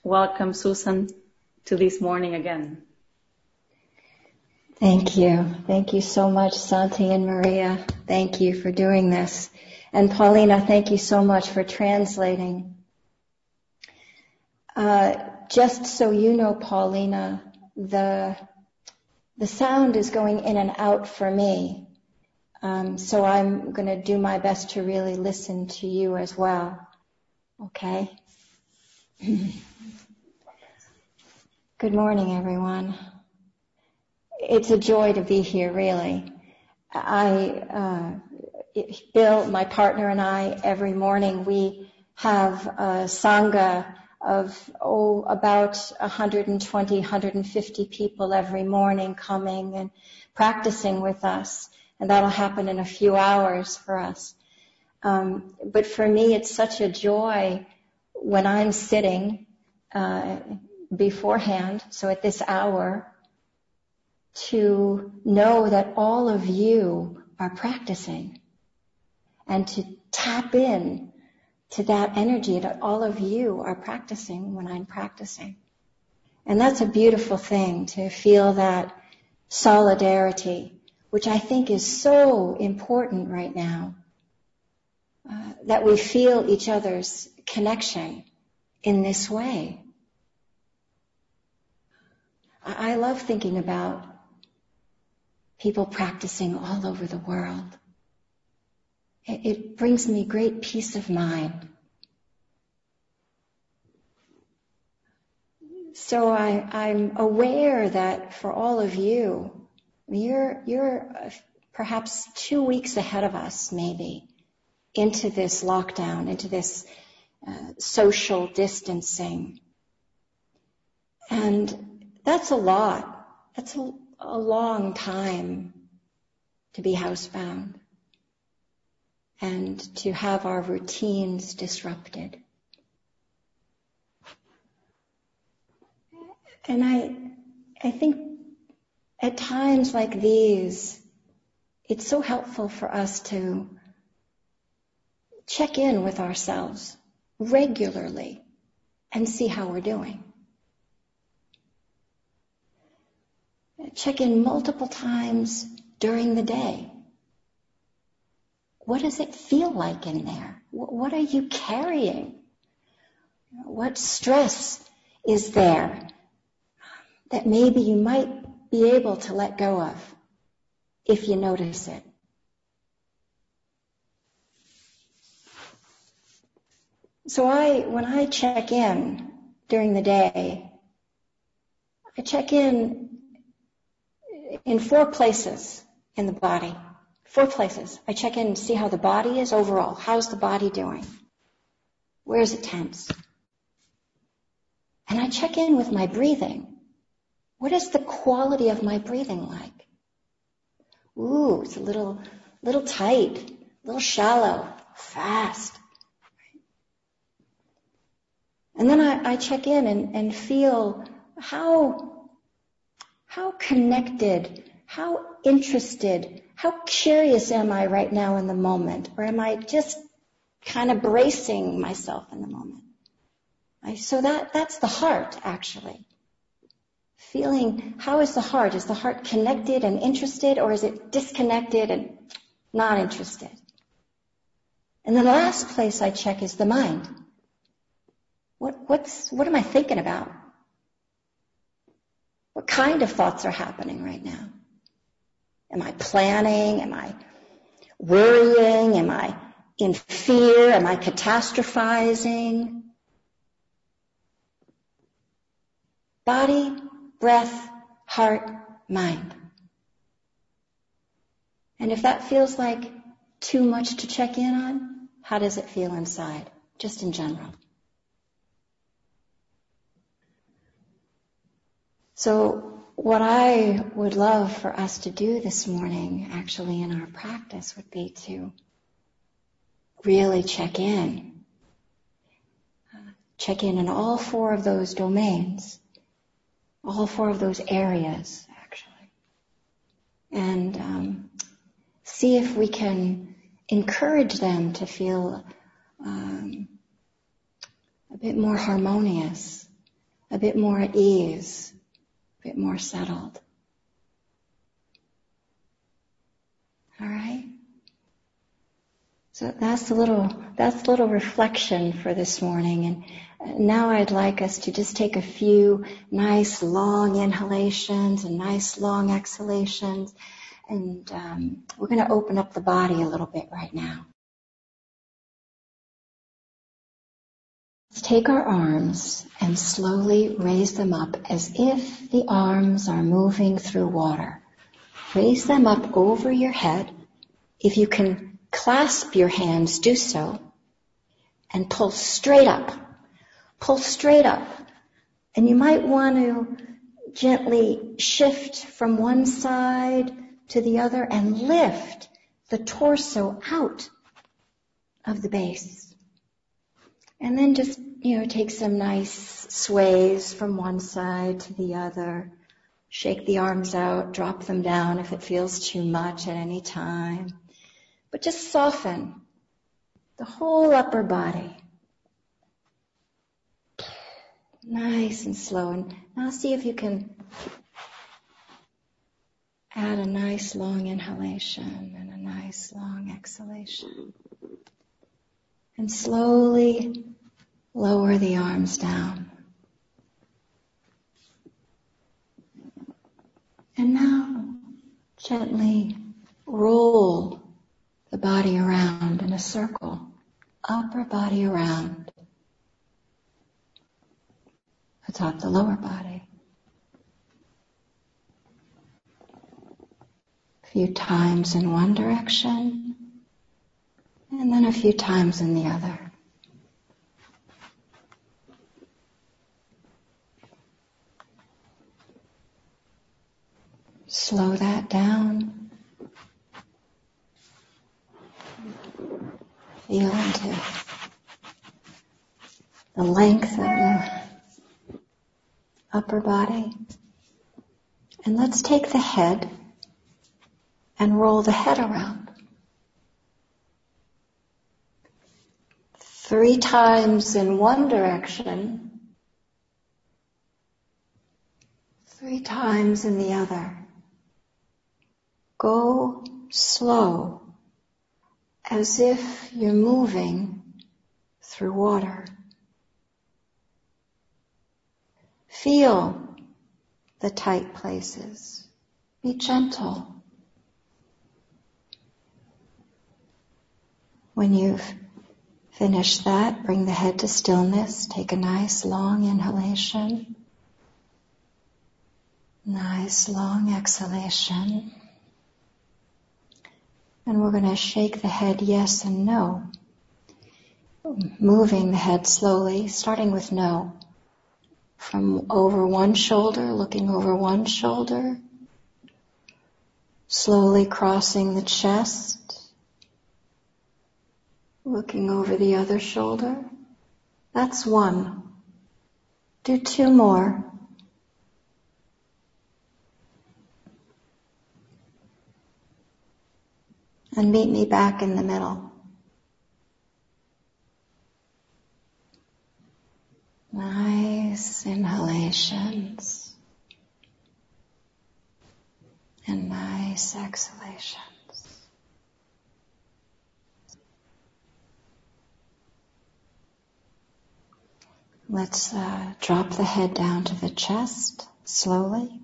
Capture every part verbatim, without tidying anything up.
welcome Susan to this morning again. Thank you. Thank you so much, Santi and Maria. Thank you for doing this. And Paulina, thank you so much for translating. Uh, just so you know, Paulina, the the sound is going in and out for me. Um, so I'm going to do my best to really listen to you as well. Okay? Good morning, everyone. It's a joy to be here, really. I, uh, Bill, my partner, and I, every morning we have a sangha of, oh, about one hundred twenty, one hundred fifty people every morning coming and practicing with us. And that'll happen in a few hours for us. Um, but for me, it's such a joy when I'm sitting uh, beforehand, so at this hour, to know that all of you are practicing and to tap in to that energy that all of you are practicing when I'm practicing. And that's a beautiful thing, to feel that solidarity, which I think is so important right now, uh, that we feel each other's connection in this way. I, I love thinking about people practicing all over the world. It, it brings me great peace of mind. So I, I'm aware that for all of you, you're, you're perhaps two weeks ahead of us, maybe, into this lockdown, into this uh, social distancing. And that's a lot. That's a, a long time to be housebound and to have our routines disrupted. And I, I think at times like these, it's so helpful for us to check in with ourselves regularly and see how we're doing. Check in multiple times during the day. What does it feel like in there? What are you carrying? What stress is there that maybe you might be able to let go of if you notice it? So I, when I check in during the day, I check in in four places in the body. Four places. I check in and see how the body is overall. How's the body doing? Where is it tense? And I check in with my breathing. What is the quality of my breathing like? Ooh, it's a little, little tight, a little shallow, fast. And then I, I check in and, and feel how, how connected, how interested, how curious am I right now in the moment? Or am I just kind of bracing myself in the moment? I, so that, that's the heart, actually. Feeling, how is the heart? Is the heart connected and interested, or is it disconnected and not interested? And then the last place I check is the mind. What, what's, what am I thinking about? What kind of thoughts are happening right now? Am I planning? Am I worrying? Am I in fear? Am I catastrophizing? Body, breath, heart, mind. And if that feels like too much to check in on, how does it feel inside, just in general? So what I would love for us to do this morning, actually in our practice, would be to really check in. Uh, check in in all four of those domains, all four of those areas, actually. And um, see if we can encourage them to feel um, a bit more harmonious, a bit more at ease, a bit more settled. All right? So that's a little, that's a little reflection for this morning. And now I'd like us to just take a few nice long inhalations and nice long exhalations. And um, we're going to open up the body a little bit right now. Let's take our arms and slowly raise them up as if the arms are moving through water. Raise them up over your head. If you can clasp your hands, do so, and pull straight up. Pull straight up. And you might want to gently shift from one side to the other and lift the torso out of the base. And then just, you know, take some nice sways from one side to the other. Shake the arms out, drop them down if it feels too much at any time. But just soften the whole upper body. Nice and slow. And now see if you can add a nice long inhalation and a nice long exhalation. And slowly lower the arms down. And now gently roll the body around in a circle, upper body around, atop the lower body. A few times in one direction, and then a few times in the other. Slow that down. Feel into the length of the upper body. And let's take the head and roll the head around. Three times in one direction, three times in the other. Go slow, as if you're moving through water. Feel the tight places. Be gentle. When you've finished that, bring the head to stillness. Take a nice long inhalation. Nice long exhalation. And we're going to shake the head yes and no. Moving the head slowly, starting with no. From over one shoulder, looking over one shoulder. Slowly crossing the chest. Looking over the other shoulder. That's one. Do two more. And meet me back in the middle. Nice inhalations. And nice exhalations. Let's uh, drop the head down to the chest slowly.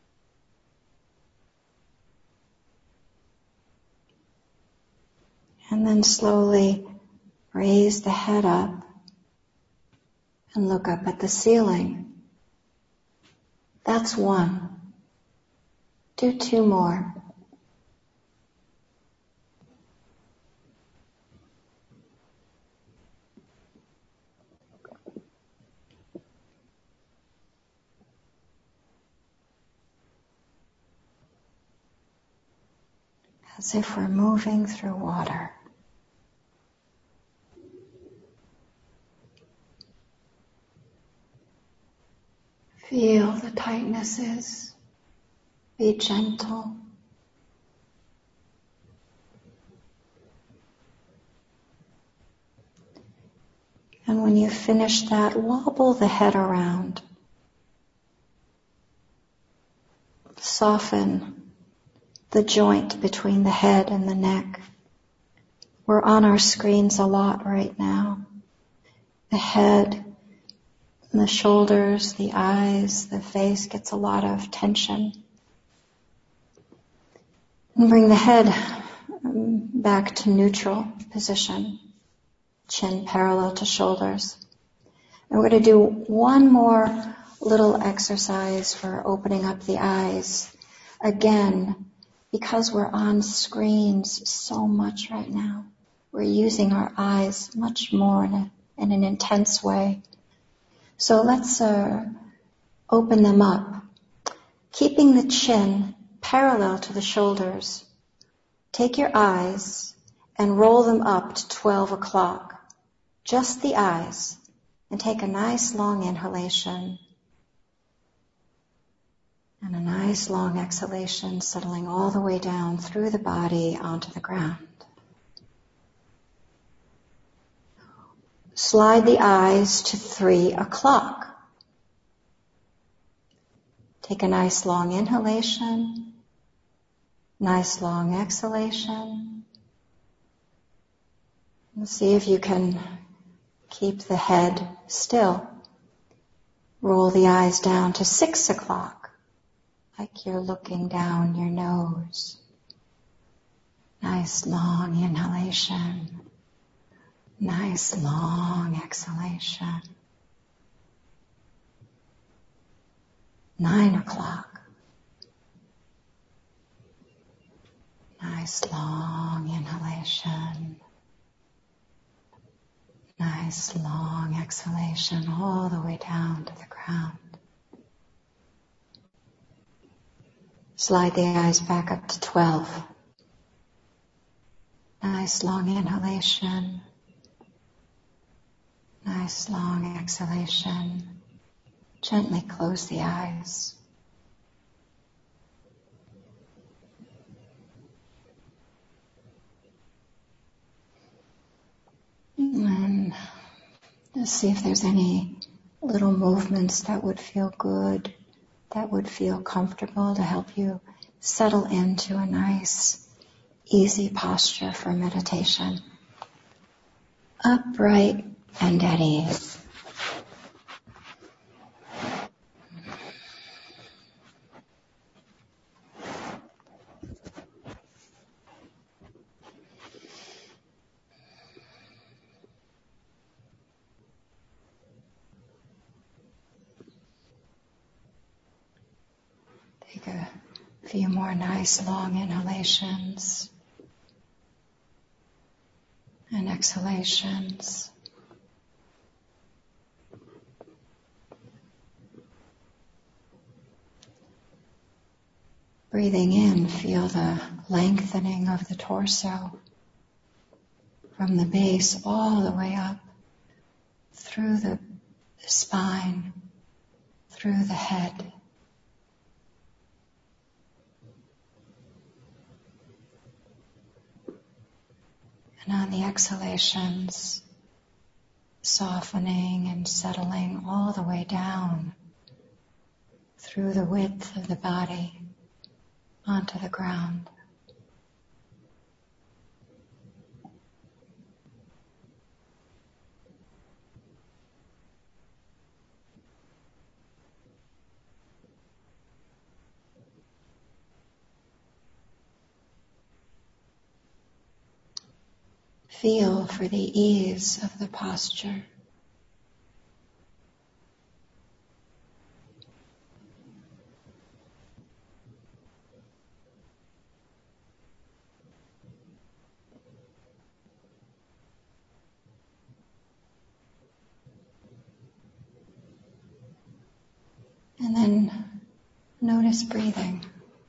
And then slowly raise the head up and look up at the ceiling. That's one. Do two more. As if we're moving through water. Feel the tightnesses. Be gentle. And when you finish that, wobble the head around Soften the joint between the head and the neck. We're on our screens a lot right now. The head, the shoulders, the eyes, the face gets a lot of tension. And bring the head back to neutral position, chin parallel to shoulders. And we're going to do one more little exercise for opening up the eyes. Again, because we're on screens so much right now, we're using our eyes much more in, a, in an intense way. So let's uh, open them up. Keeping the chin parallel to the shoulders, take your eyes and roll them up to twelve o'clock. Just the eyes. And take a nice long inhalation and a nice long exhalation, settling all the way down through the body onto the ground. Slide the eyes to three o'clock. Take a nice long inhalation, nice long exhalation. And see if you can keep the head still. Roll the eyes down to six o'clock, like you're looking down your nose. Nice long inhalation. Nice long exhalation. Nine o'clock. Nice long inhalation. Nice long exhalation all the way down to the ground. Slide the eyes back up to twelve. Nice long inhalation. Nice long exhalation. Gently close the eyes. And just see if there's any little movements that would feel good, that would feel comfortable to help you settle into a nice, easy posture for meditation. Upright and at ease. Take a few more nice long inhalations and exhalations. Breathing in, feel the lengthening of the torso from the base all the way up through the, the spine, through the head. And on the exhalations, softening and settling all the way down through the width of the body onto the ground. Feel for the ease of the posture. And then notice breathing.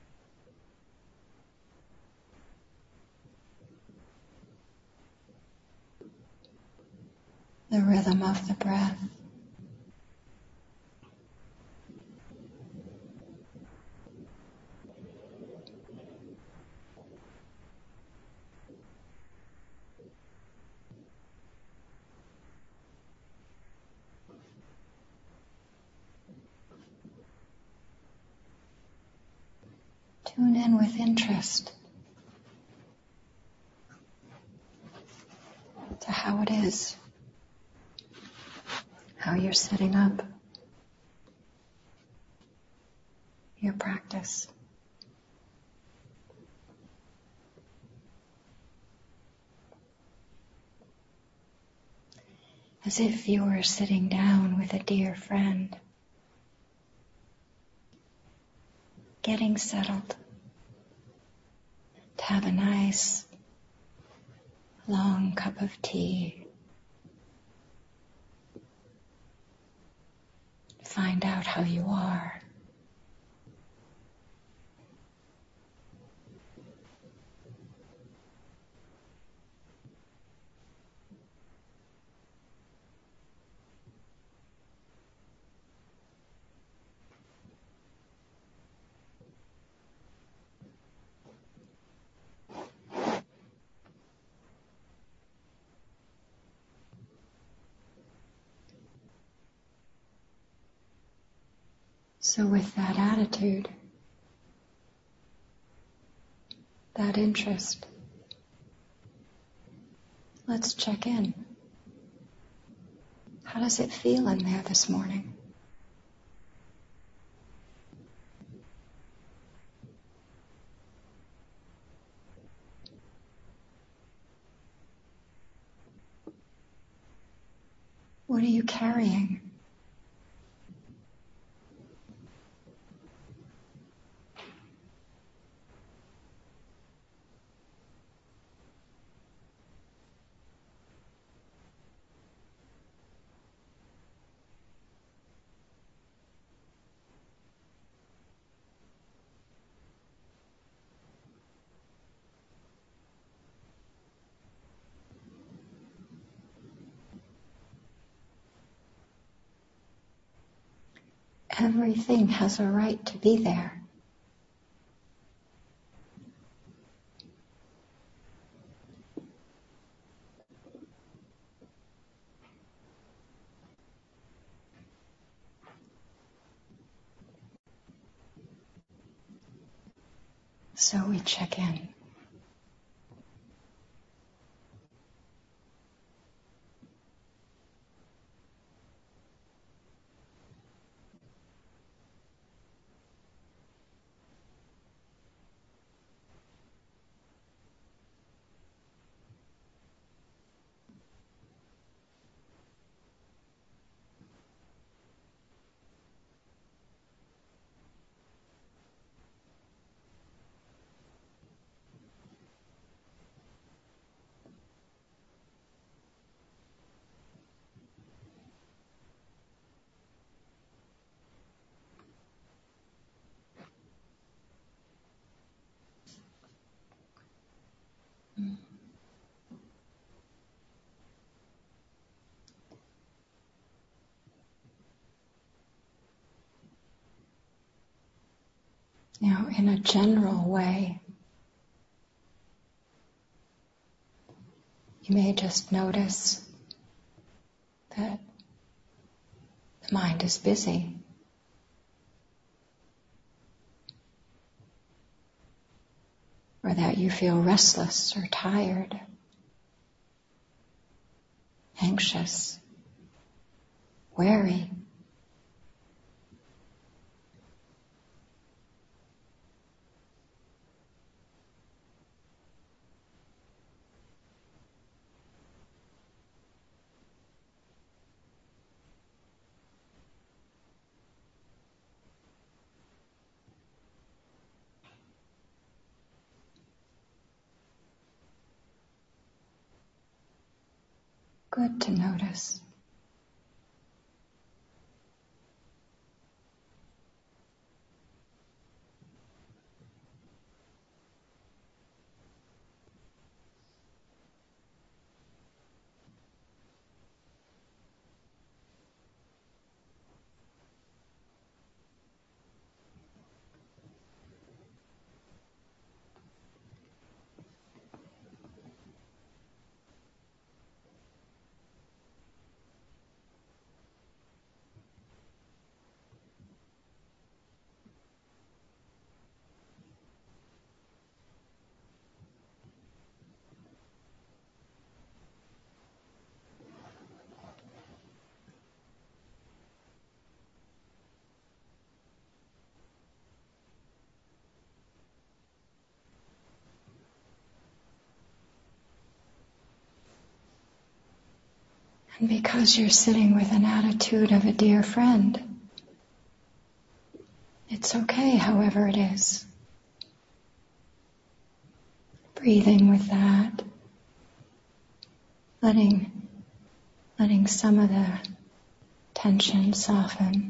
The rhythm of the breath. in with interest to how it is, how you're setting up your practice. As if you were sitting down with a dear friend, getting settled to have a nice long cup of tea. Find out how you are. So with that attitude, that interest, let's check in. How does it feel in there this morning? What are you carrying? Everything has a right to be there. So we check in. Now, in a general way, you may just notice that the mind is busy. Or that you feel restless or tired, anxious, wary. Good to notice. And because you're sitting with an attitude of a dear friend, it's okay however it is. Breathing with that, letting, letting some of the tension soften.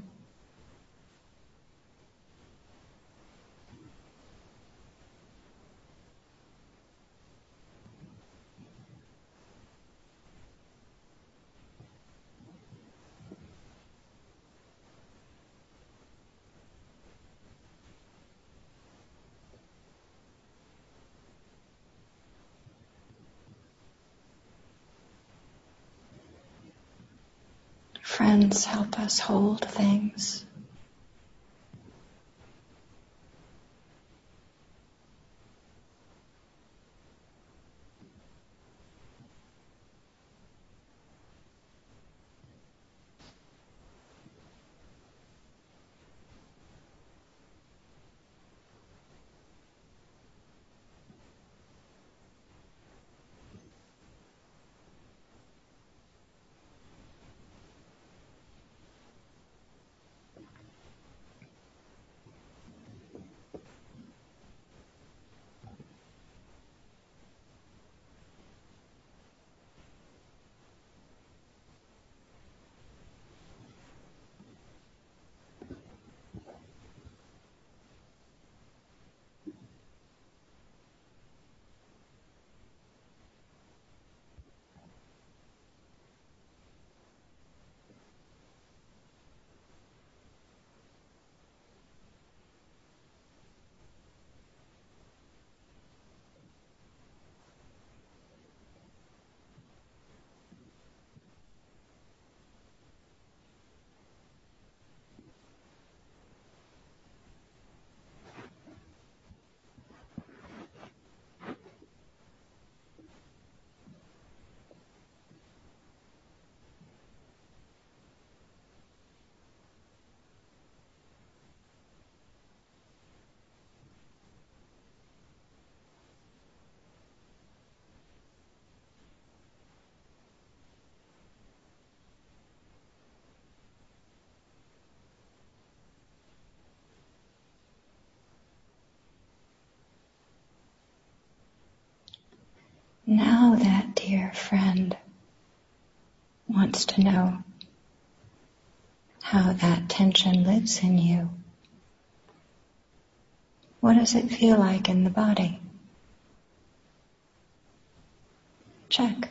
Friends help us hold things. Now that dear friend wants to know how that tension lives in you. What does it feel like in the body? Check.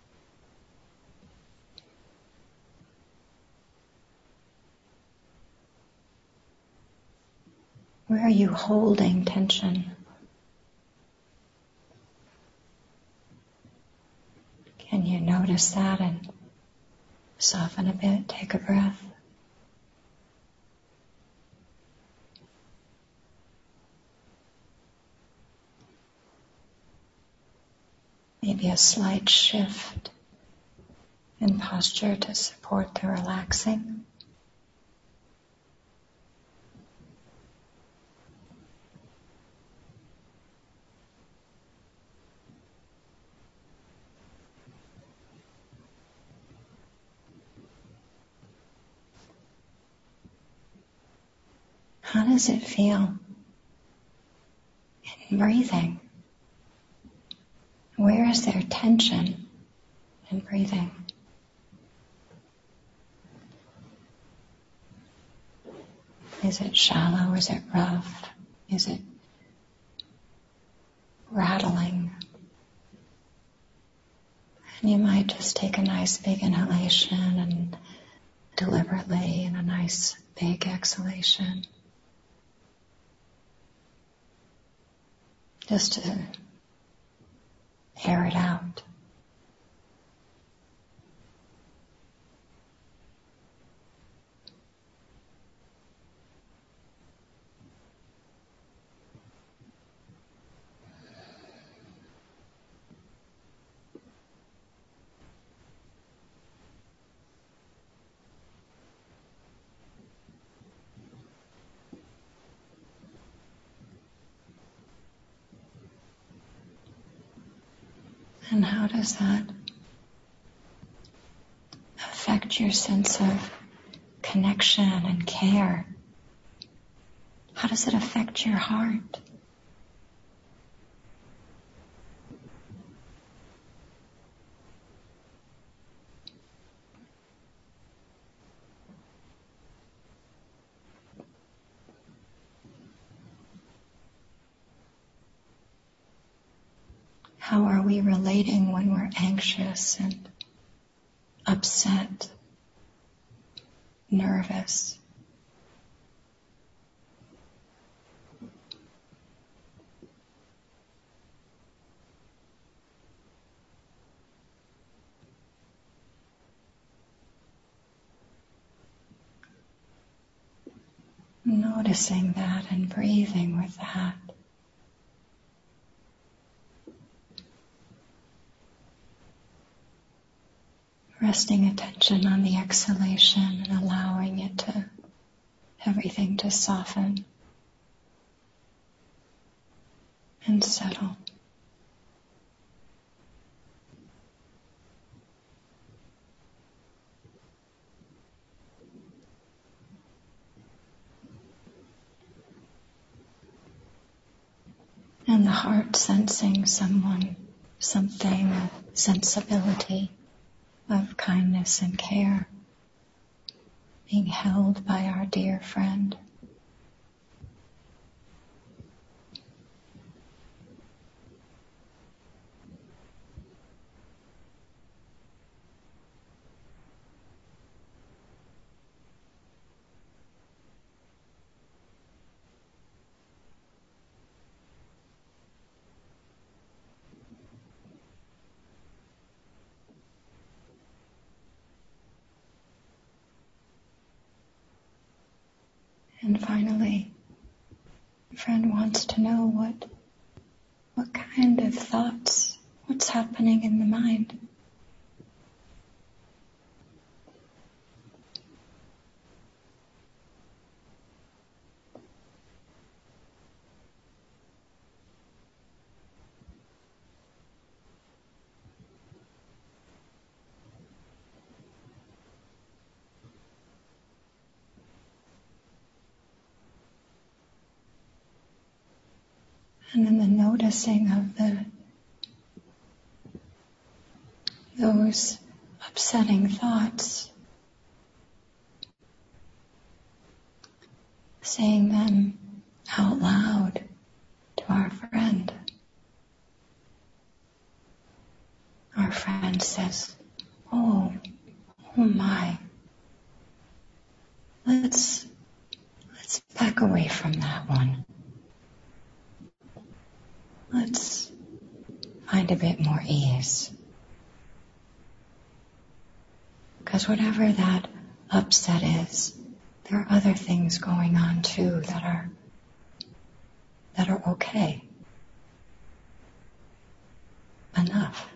Where are you holding tension? Can you notice that and soften a bit? Take a breath. Maybe a slight shift in posture to support the relaxing. How does it feel in breathing? Where is there tension in breathing? Is it shallow? Is it rough? Is it rattling? And you might just take a nice big inhalation and deliberately and a nice big exhalation. Just to air it out. And how does that What's your sense of connection and care? How does it affect your heart? How are we relating when we're anxious and upset, nervous? Noticing that and breathing with that. Resting attention on the exhalation and allowing it to, everything to soften and settle. And the heart sensing someone, something, sensibility of kindness and care, being held by our dear friend. And finally, a friend wants to know what, what kind of thoughts, what's happening in the mind. And then the noticing of the those upsetting thoughts, saying them out loud to our friend. Our friend says, oh, oh my, let's, let's back away from that one. Let's find a bit more ease. Because whatever that upset is, there are other things going on too that are that are okay. Enough.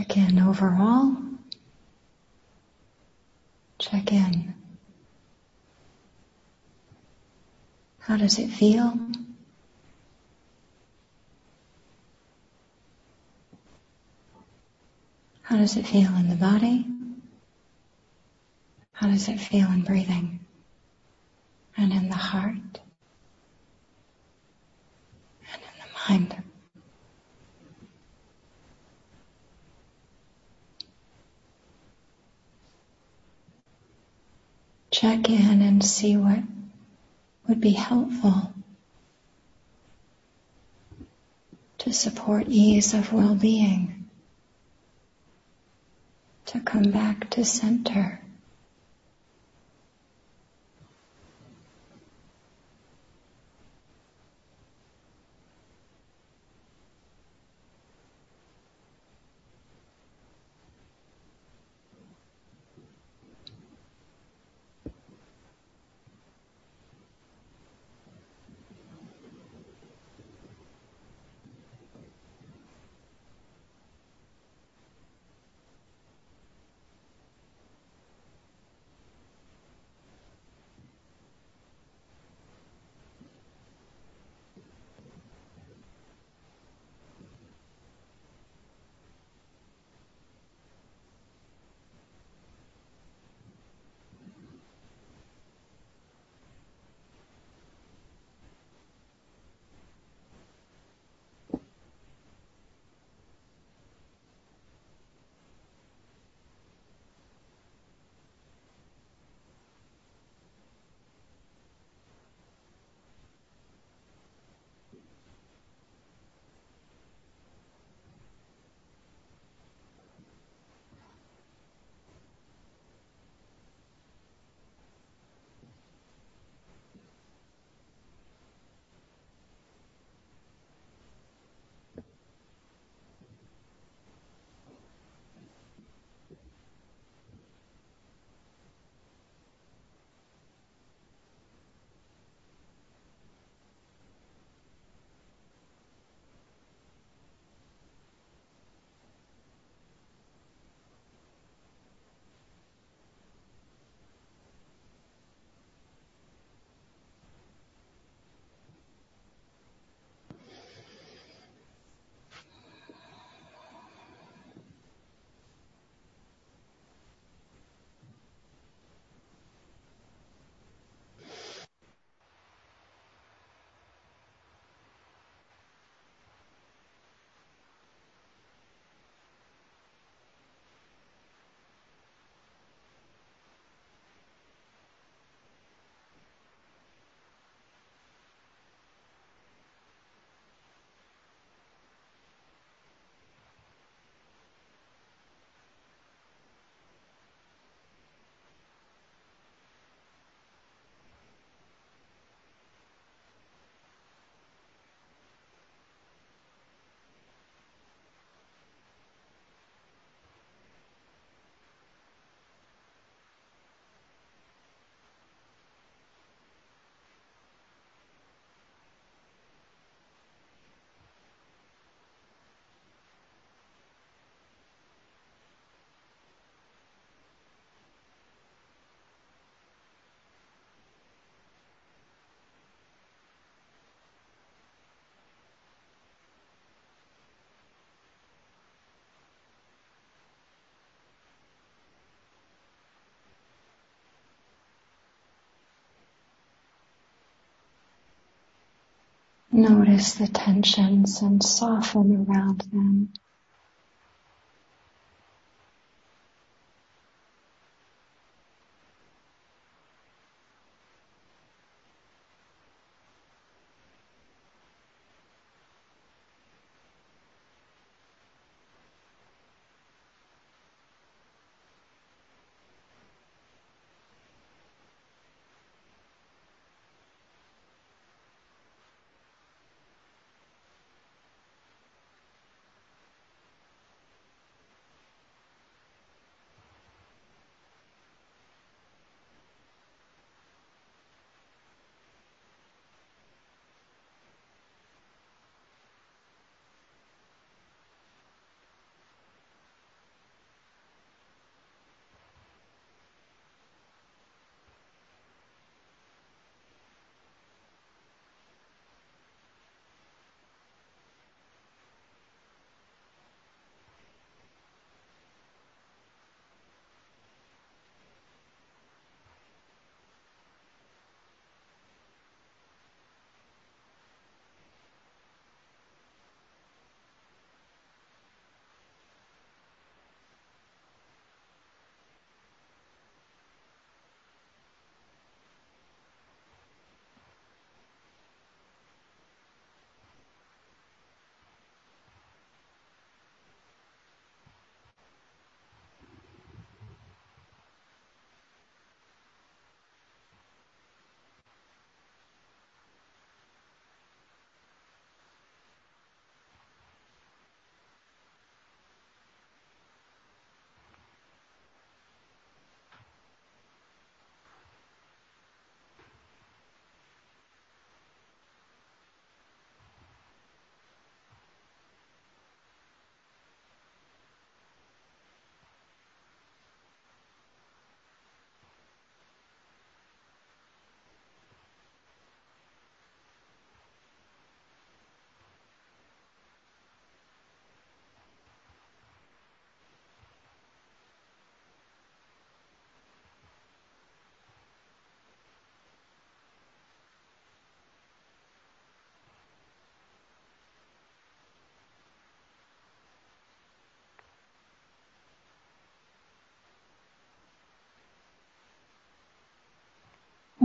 check in overall. Check in. How does it feel? How does it feel in the body? How does it feel in breathing? And in the heart? And in the mind? Check in and see what would be helpful to support ease of well-being, to come back to center. Notice the tensions and soften around them.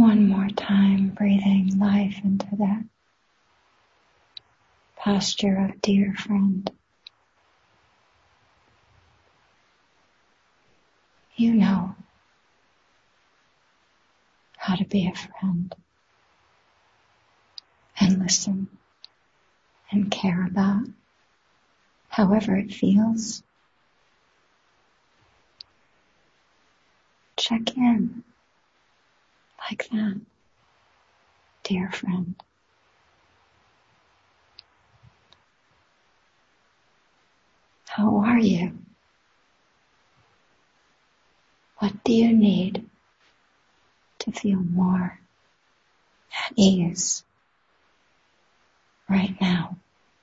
One more time, breathing life into that posture of dear friend. You know how to be a friend and listen and care about however it feels. Check in like that, dear friend. How are you? What do you need to feel more at ease right now?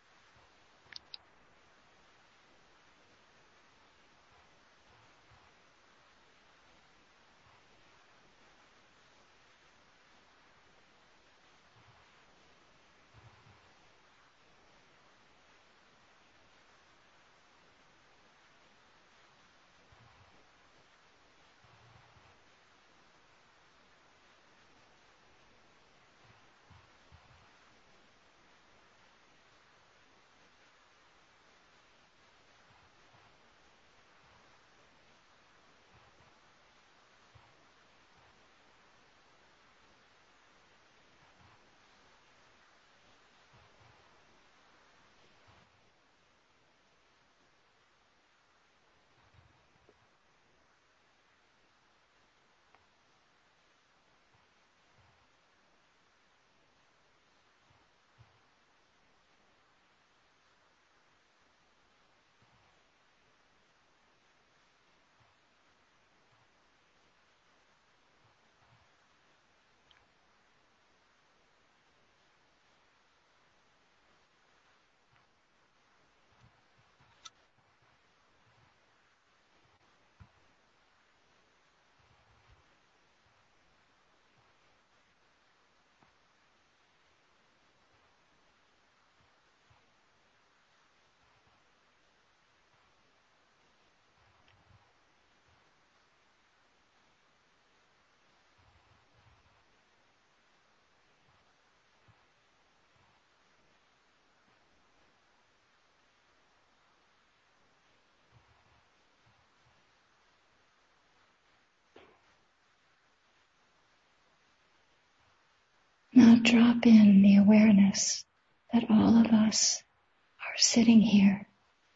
Now drop in the awareness that all of us are sitting here,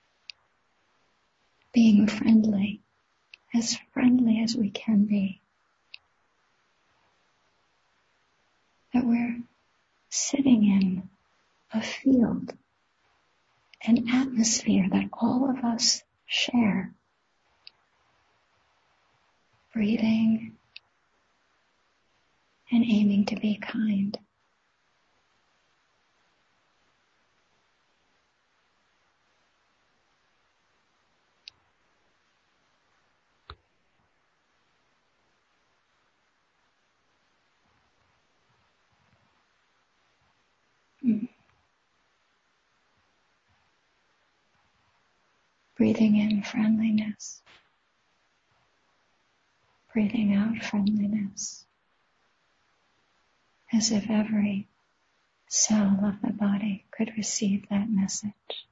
being friendly, as friendly as we can be. That we're sitting in a field, an atmosphere that all of us share. Breathing and aiming to be kind. Mm. Breathing in friendliness. Breathing out friendliness. As if every cell of the body could receive that message.